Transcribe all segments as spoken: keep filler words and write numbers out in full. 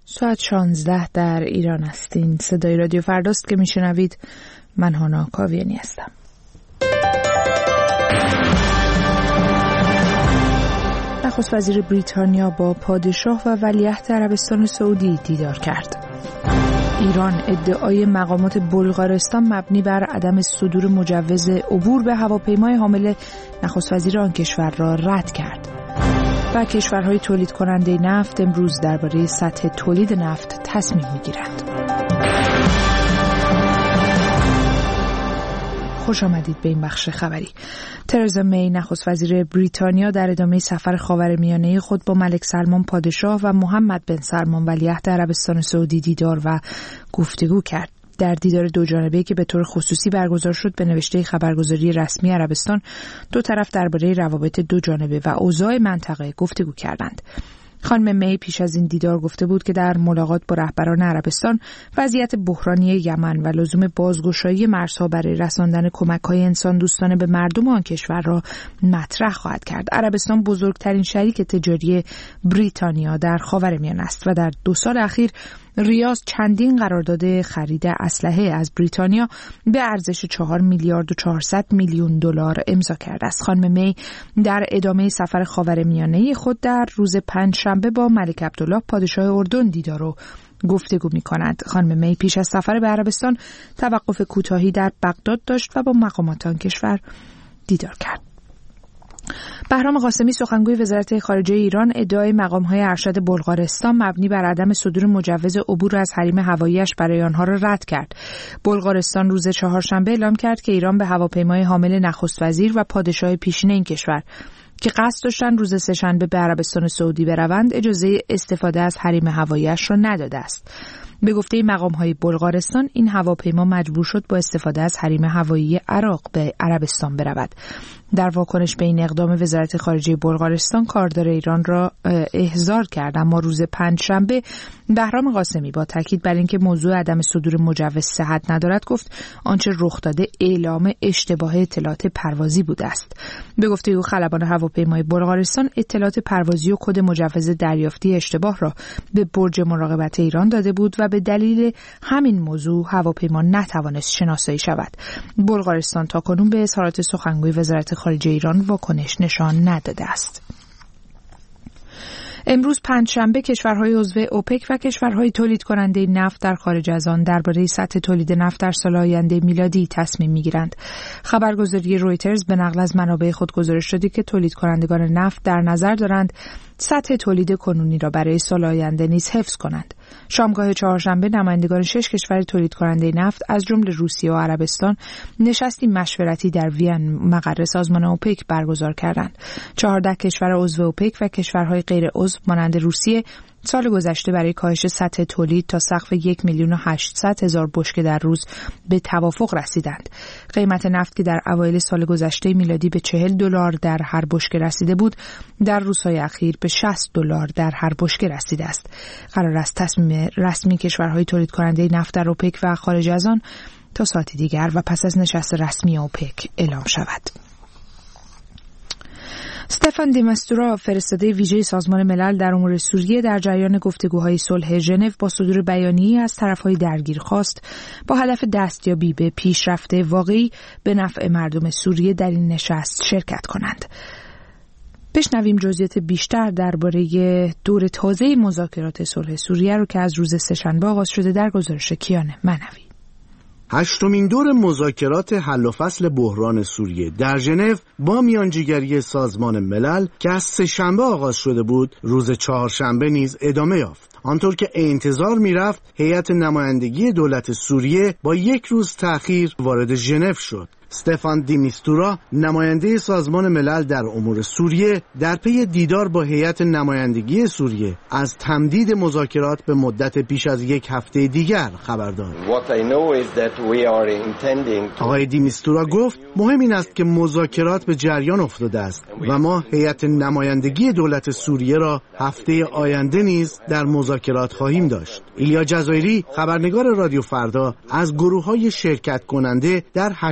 ساعت شانزده در ایران هستین. صدای رادیو فرداست که میشنوید. من هانا کاویانی هستم. نخست وزیر بریتانیا با پادشاه و ولیعهد عربستان سعودی دیدار کرد. ایران ادعای مقامات بلغارستان مبنی بر عدم صدور مجوز عبور به هواپیمای حامل نخست وزیر آن کشور را رد کرد. و کشورهای تولید کننده نفت امروز درباره سطح تولید نفت تصمیم می‌گیرند. خوش آمدید به این بخش خبری. ترزا می نخست وزیر بریتانیا در ادامه سفر خاورمیانه خود با ملک سلمان پادشاه و محمد بن سلمان ولیعهد عربستان سعودی دیدار و گفتگو کرد. در دیدار دوجانبه‌ای که به طور خصوصی برگزار شد به نوشته خبرگزاری رسمی عربستان، دو طرف درباره روابط دوجانبه و اوضاع منطقه گفتگو کردند. خانم می پیش از این دیدار گفته بود که در ملاقات با رهبران عربستان وضعیت بحرانی یمن و لزوم بازگشایی مرزها برای رساندن کمک‌های انسان دوستانه به مردم آن کشور را مطرح خواهد کرد. عربستان بزرگترین شریک تجاری بریتانیا در خاورمیانه است و در دو سال اخیر ریاض چندین قرارداد خرید اسلحه از بریتانیا به ارزش چهار میلیارد و چهارصد میلیون دلار امضا کرده است. خانم می در ادامه سفر خاورمیانه خود در روز پنجشنبه با ملک عبدالله پادشاه اردن دیدار و گفتگو می‌کند. خانم می پیش از سفر به عربستان توقف کوتاهی در بغداد داشت و با مقامات آن کشور دیدار کرد. بهرام قاسمی سخنگوی وزارت خارجه ایران ادعای مقام‌های ارشد بلغارستان مبنی بر عدم صدور مجوز عبور از حریم هوایی‌اش برای آنها را رد کرد. بلغارستان روز چهارشنبه اعلام کرد که ایران به هواپیمای حامل نخست وزیر و پادشاه پیشین این کشور که قصد داشتن روز سه‌شنبه به عربستان سعودی بروند اجازه استفاده از حریم هوایی‌اش را نداده است. به گفته مقام‌های بلغارستان این هواپیما مجبور شد با استفاده از حریم هوایی عراق به عربستان برود. در واکنش به این اقدام وزارت خارجه بلغارستان کاردار ایران را احضار کرد، اما روز پنجشنبه بهرام قاسمی با تاکید بر اینکه موضوع عدم صدور مجوز صحت ندارد گفت آنچه رخ داده اعلام اشتباه اطلاعات پروازی بوده است. به گفته او خلبان هواپیمای بلغارستان اطلاعات پروازی و کد مجوز دریافتی اشتباه را به برج مراقبت ایران داده بود و به دلیل همین موضوع هواپیما نتوانست شناسایی شود. بلغارستان تاکنون به اظهارات سخنگوی وزارت خارجه ایران واکنش نشان نداده است. امروز پنجشنبه کشورهای عضو اوپک و کشورهای تولید کننده نفت در خارج از آن درباره سطح تولید نفت در سال آینده میلادی تصمیم میگیرند. خبرگزاری رویترز به نقل از منابع خود گزارش داده که تولید کنندگان نفت در نظر دارند سطح تولید کنونی را برای سال آینده نیز حفظ کنند. شامگاه چهارشنبه نمایندگان شش کشور تولید کننده نفت از جمله روسیه و عربستان نشستی مشورتی در وین مقر سازمان اوپک برگزار کردند. چهارده کشور عضو اوپک و کشورهای غیر عضو مانند روسیه سال گذشته برای کاهش سطح تولید تا سقف یک میلیون و هشتصد هزار بشکه در روز به توافق رسیدند. قیمت نفت که در اوایل سال گذشته میلادی به چهل دلار در هر بشکه رسیده بود، در روزهای اخیر به شصت دلار در هر بشکه رسیده است. قرار است تصمیم رسمی کشورهای تولید کننده نفت در اوپک و خارج از آن تا ساعتی دیگر و پس از نشست رسمی اوپک اعلام شود. استفان دی مستورا فرستاده ویژه سازمان ملل در امور سوریه در جریان گفتگوهای صلح ژنو با صدور بیانیه‌ای از طرف‌های درگیر خواست با هدف دستیابی به پیشرفت واقعی به نفع مردم سوریه در این نشست شرکت کنند. بشنویم جزئیات بیشتر درباره دور تازه مذاکرات صلح سوریه رو که از روز سه‌شنبه آغاز شده در گزارش کیان منوی. هشتمین دور مذاکرات حل و فصل بحران سوریه در ژنو با میانجیگری سازمان ملل که از سه‌شنبه آغاز شده بود، روز چهارشنبه نیز ادامه یافت. آنطور که انتظار می‌رفت، هیئت نمایندگی دولت سوریه با یک روز تأخیر وارد ژنو شد. استفان دی میستورا نماینده سازمان ملل در امور سوریه در پی دیدار با هیئت نمایندگی سوریه از تمدید مذاکرات به مدت بیش از یک هفته دیگر خبر داد. آقای دی میستورا گفت مهم این است که مذاکرات به جریان افتاده است و ما هیئت نمایندگی دولت سوریه را هفته آینده نیز در مذاکرات خواهیم داشت. ایلیا جزایری خبرنگار رادیو فردا از گروه‌های شرکت کننده در هشتمین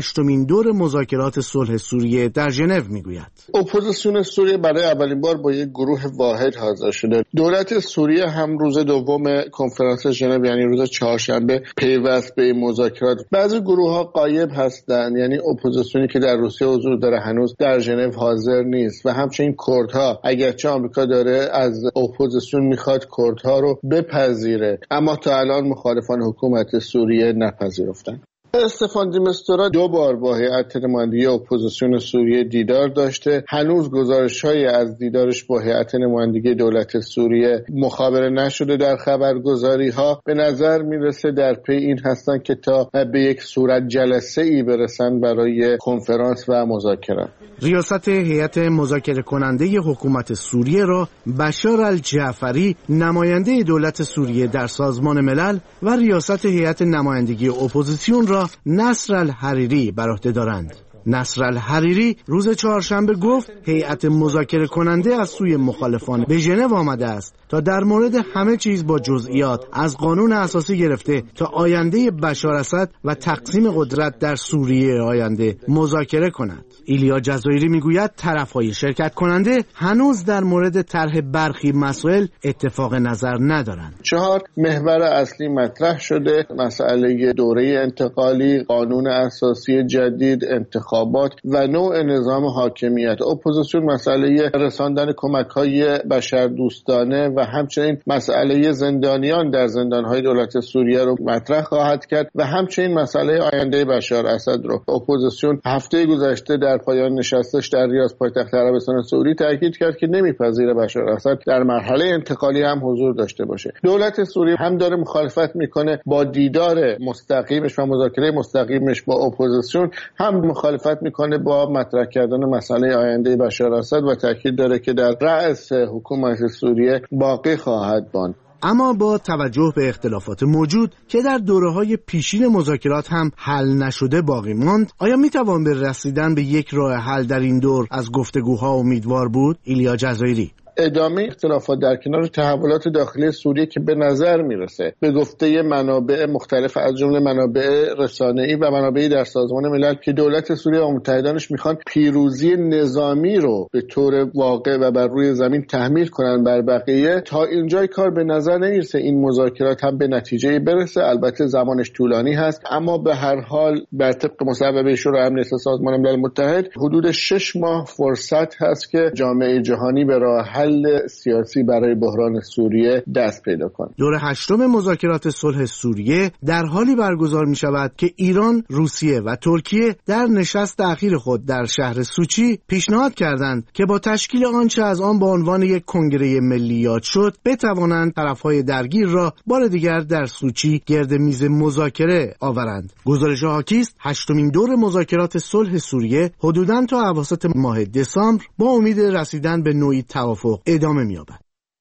هشتمین دور مذاکرات صلح سوریه در ژنو میگوید. اپوزیسیون سوریه برای اولین بار با یک گروه واحد حاضر شده. دولت سوریه هم روز دوم کنفرانس ژنو یعنی روز چهارشنبه پیوست به مذاکرات. بعضی گروه‌ها غایب هستند، یعنی اپوزیسیونی که در روسیه حضور داره هنوز در ژنو حاضر نیست و همچنین کردها، اگرچه آمریکا داره از اپوزیسیون میخواد کردها رو بپذیره، اما تا الان مخالفان حکومت سوریه نپذیرفتن. استفان دی مستورا دو بار با هیئت نمایندگی اپوزیسیون سوریه دیدار داشته. هنوز گزارش‌هایی از دیدارش با هیئت نمایندگی دولت سوریه مخابره نشده در خبرگزاری‌ها. به نظر میرسه در پی این هستن که تا به یک صورت جلسه‌ای برسن برای کنفرانس و مذاکره. ریاست هیئت مذاکره کننده حکومت سوریه را بشار الجعفری نماینده دولت سوریه در سازمان ملل و ریاست هیئت نمایندگی اپوزیسیون را نصر الحریری بر عهده دارند. نصر الحریری روز چهارشنبه گفت هیئت مذاکره کننده از سوی مخالفان به ژنو آمده است تا در مورد همه چیز با جزئیات از قانون اساسی گرفته تا آینده بشار اسد و تقسیم قدرت در سوریه آینده مذاکره کند. ایلیا جزایری میگوید طرفهای شرکت کننده هنوز در مورد طرح برخی مسائل اتفاق نظر ندارند. چهار محور اصلی مطرح شده: مسئله دوره انتقالی، قانون اساسی جدید، انتخابات و نوع نظام حاکمیت. اپوزیسیون مسئله رساندن کمک‌های بشردوستانه و همچنین مسئله زندانیان در زندان‌های دولت سوریه رو مطرح خواهد کرد و همچنین مسئله آینده بشار اسد رو. اپوزیسیون هفته گذشته در پایان نشستش در ریاض پایتخت عربستان سعودی تاکید کرد که نمیپذیره بشار اسد در مرحله انتقالی هم حضور داشته باشه. دولت سوریه هم داره مخالفت میکنه با دیدار مستقیمش و مذاکره مستقیمش با اپوزیسیون، هم مخالفت میکنه با مطرح کردن مسئله آینده بشار اسد و تاکید داره که در رأس حکومت سوریه باقی خواهد ماند. اما با توجه به اختلافات موجود که در دوره‌های پیشین مذاکرات هم حل نشده باقی ماند، آیا میتوان به رسیدن به یک راه حل در این دور از گفتگوها امیدوار بود؟ ایلیا جزایری: ادامه اختلافات در کنار تحولات داخلی سوریه که به نظر میرسه به گفته منابع مختلف از جمله منابع رسانه‌ای و منابعی در سازمان ملل که دولت سوریه و متحدانش میخوان پیروزی نظامی رو به طور واقع و بر روی زمین تحمیل کنن بر بقیه، تا اینجای کار به نظر نمیرسه این مذاکرات هم به نتیجه برسه. البته زمانش طولانی هست، اما به هر حال بر طبق مصوبه شورای امنیت سازمان ملل متحد حدود شش ماه فرصت هست که جامعه جهانی به راه حل سیاسی برای بحران سوریه دست پیدا کنه. دور هشتم مذاکرات صلح سوریه در حالی برگزار می شود که ایران، روسیه و ترکیه در نشست اخیر خود در شهر سوچی پیشنهاد کردند که با تشکیل آنچه از آن با عنوان یک کنگره ملی یاد شد بتوانند طرفهای درگیر را بار دیگر در سوچی گرد میز مذاکره آورند. گزارش حاکی است هشتمین دور مذاکرات صلح سوریه حدوداً تا اواسط ماه دسامبر با امید رسیدن به نوعی توافق ادامه می‌یابد.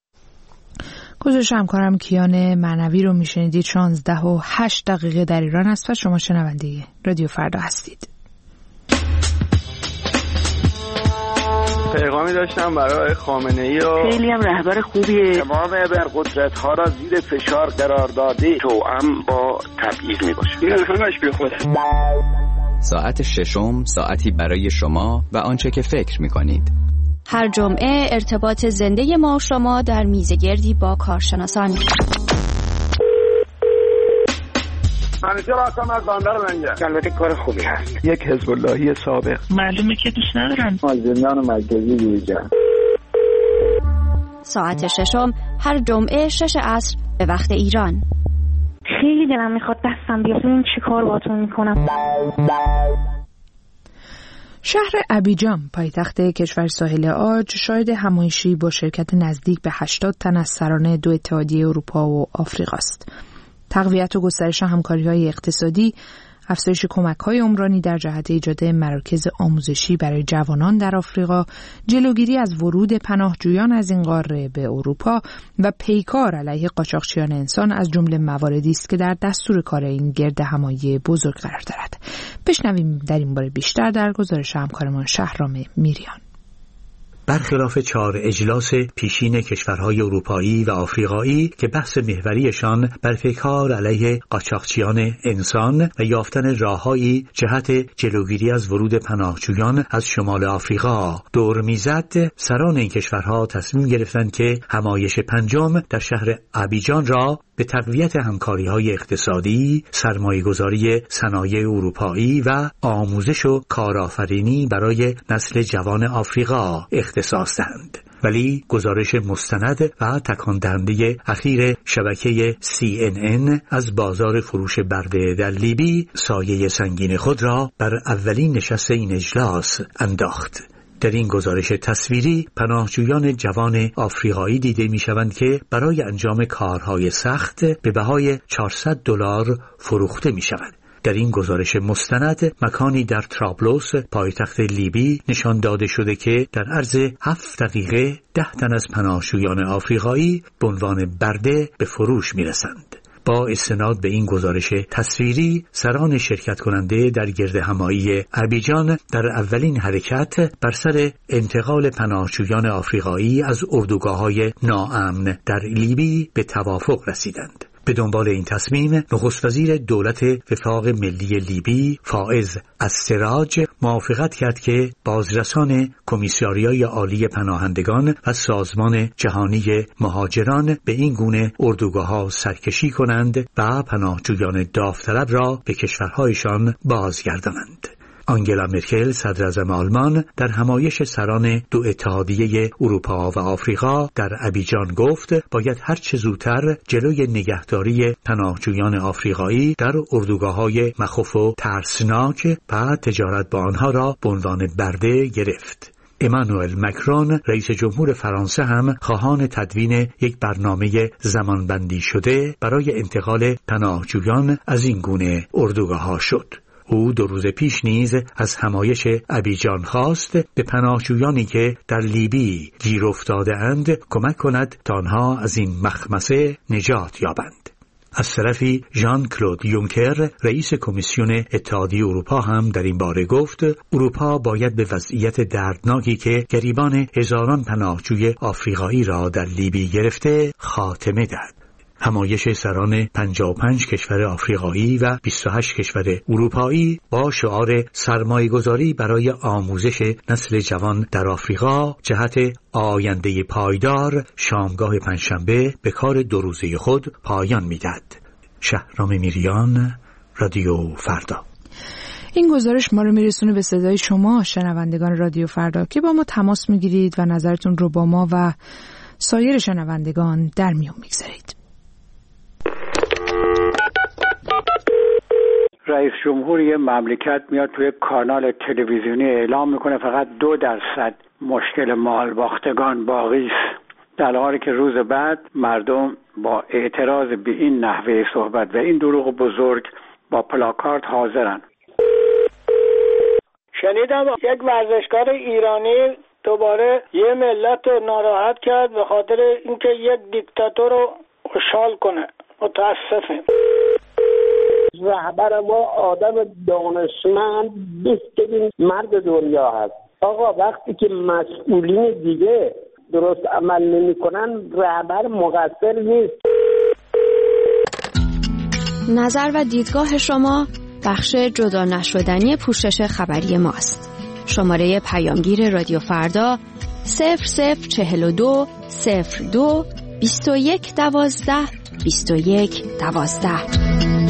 گزارش همکارم کیان معنوی رو میشنیدید. شانزده و هشت دقیقه در ایران است و شما شنونده رادیو فردا هستید. پیغامی داشتم برای خامنه‌ای و خیلی هم رهبر خوبیه. تمام ابرقدرت‌ها را زیر فشار قرار داده، توأم با تبعیض میباشه. این همش بی خوده. ساعت ششم، ساعتی برای شما و آنچه که فکر میکنید. هر جمعه ارتباط زنده ما و شما در میزگردی با کارشناسان. منیجر آسام از باندر منگه. البته کار خوبی هست. یک حزب اللهی سابق. معلومه که دوست ندارن. مازندران مرکزی دیگر. ساعت ششم هر جمعه شش عصر به وقت ایران. خیلی دلم میخواد دستم بیاد. این چی کار باتون میکنم؟ شهر ابیجان پایتخت کشور ساحل عاج شاهد همایشی با شرکت نزدیک به هشتاد تن از سران دو اتحادیه اروپا و آفریقا است. تقویت و گسترش همکاری‌های اقتصادی، افزایش کمک‌های عمرانی در جهت ایجاد مراکز آموزشی برای جوانان در آفریقا، جلوگیری از ورود پناهجویان از این قاره به اروپا و پیکار علیه قاچاقچیان انسان از جمله مواردی است که در دستور کار این گرد همایی بزرگ قرار دارد. بشنویم در این باره بیشتر در گزارش همکارمان شهرام میریان. برخلاف چهار اجلاس پیشین کشورهای اروپایی و آفریقایی که بحث محوریشان بر پیکار علیه قاچاقچیان انسان و یافتن راههایی جهت جلوگیری از ورود پناهجویان از شمال آفریقا دور میزد، سران این کشورها تصمیم گرفتند که همایش پنجم در شهر ابیجان را به تقویت همکاری‌های اقتصادی، سرمایه‌گذاری صنایع اروپایی و آموزش و کارآفرینی برای نسل جوان آفریقا اختصاص دهند. ولی گزارش مستند و تکان دهنده اخیر شبکه سی ان ان از بازار فروش برده در لیبی سایه سنگین خود را بر اولین نشست این اجلاس انداخت. در این گزارش تصویری پناهجویان جوان آفریقایی دیده می‌شوند که برای انجام کارهای سخت به بهای چهارصد دلار فروخته می‌شوند. در این گزارش مستند مکانی در طرابلس پایتخت لیبی نشان داده شده که در عرض هفت دقیقه ده تن از پناهجویان آفریقایی به عنوان برده به فروش می‌رسند. با استناد به این گزارش تصویری، سران شرکت کننده در گردهمایی ابیجان در اولین حرکت بر سر انتقال پناهجویان آفریقایی از اردوگاه‌های ناامن در لیبی به توافق رسیدند. به دنبال این تصمیم، نخست وزیر دولت وفاق ملی لیبی فائز السراج موافقت کرد که بازرسان کمیساریای عالی پناهندگان و سازمان جهانی مهاجران به این گونه اردوگاه‌ها سرکشی کنند و پناهجویان داوطلب را به کشورهایشان بازگردانند. آنگلا مرکل صدراعظم آلمان در همایش سران دو اتحادیه اروپا و آفریقا در ابیجان گفت باید هر چه زودتر جلوی نگهداری پناهجویان آفریقایی در اردوگاه‌های مخوف و ترسناک و تجارت با آنها را به عنوان برده گرفت. امانوئل مکرون رئیس جمهور فرانسه هم خواهان تدوین یک برنامه زمانبندی شده برای انتقال پناهجویان از این گونه اردوگاه‌ها شد. او دو روز پیش نیز از همایش ابیجان خواست به پناهجویانی که در لیبی گیر افتاده اند کمک کند تا آنها از این مخمسه نجات یابند. از طرفی ژان کلود یونکر رئیس کمیسیون اتحادیه اروپا هم در این باره گفت اروپا باید به وضعیت دردناکی که گریبان هزاران پناهجوی آفریقایی را در لیبی گرفته خاتمه دهد. همایش سران پنجاه و پنج کشور آفریقایی و بیست و هشت کشور اروپایی با شعار سرمایه‌گذاری برای آموزش نسل جوان در آفریقا جهت آینده پایدار شامگاه پنجشنبه به کار دو روزه خود پایان می‌دهد. شهرام میریان، رادیو فردا. این گزارش ما رو میرسونه به صدای شما شنوندگان رادیو فردا که با ما تماس میگیرید و نظرتون رو با ما و سایر شنوندگان در میون میگذارید. رئیس جمهوری مملکت میاد توی کانال تلویزیونی اعلام میکنه فقط دو درصد مشکل مال باختگان باقی است، در حالی که روز بعد مردم با اعتراض به این نحوه صحبت و این دروغ بزرگ با پلاکارد حاضرن. شنیدم یک ورزشکار ایرانی دوباره یه ملت رو ناراحت کرد به خاطر اینکه یک دیکتاتور رو خوشحال کنه. متاسفم. رهبر ما آدم دانشمند بهترین مرد دنیا هست. آقا وقتی که مسئولین دیگه درست عمل نمی کنن رهبر مقصر نیست. نظر و دیدگاه شما بخش جدا نشدنی پوشش خبری ماست. شماره پیامگیر رادیو فردا صفر صفر چهل و دو صفر دو بیست و یک دوازده بیست و یک دوازده.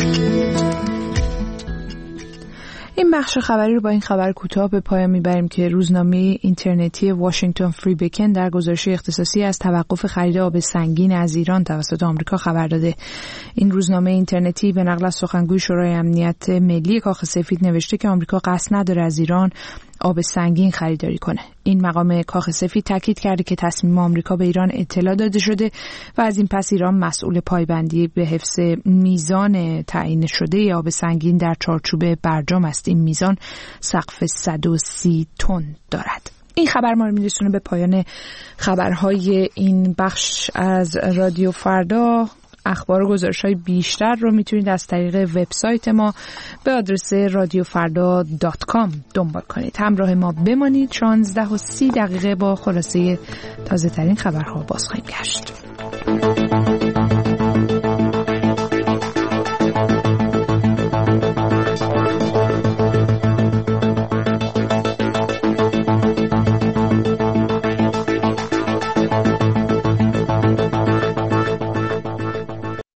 این بخش خبری رو با این خبر کوتاه به پایان میبریم که روزنامه اینترنتی واشنگتن فری بیکن در گزارش اختصاصی از توقف خرید آب سنگین از ایران توسط آمریکا خبر داده. این روزنامه اینترنتی به نقل از سخنگوی شورای امنیت ملی کاخ سفید نوشته که آمریکا قصد نداره از ایران آب سنگین خریداری کنه. این مقام کاخ سفید تاکید کرده که تصمیم آمریکا به ایران اطلاع داده شده و از این پس ایران مسئول پایبندی به حفظ میزان تعیین شده آب سنگین در چارچوب برجام است. این میزان سقف صد و سی تن دارد. این خبر ما رو میرسونه به پایان خبرهای این بخش از رادیو فردا. اخبار و گزارش‌های بیشتر رو میتونید از طریق وبسایت ما به آدرس رادیو فردا دات کام دنبال کنید. همراه ما بمانید. شانزده و سی دقیقه با خلاصه تازه ترین خبرها باز خواهیم گشت.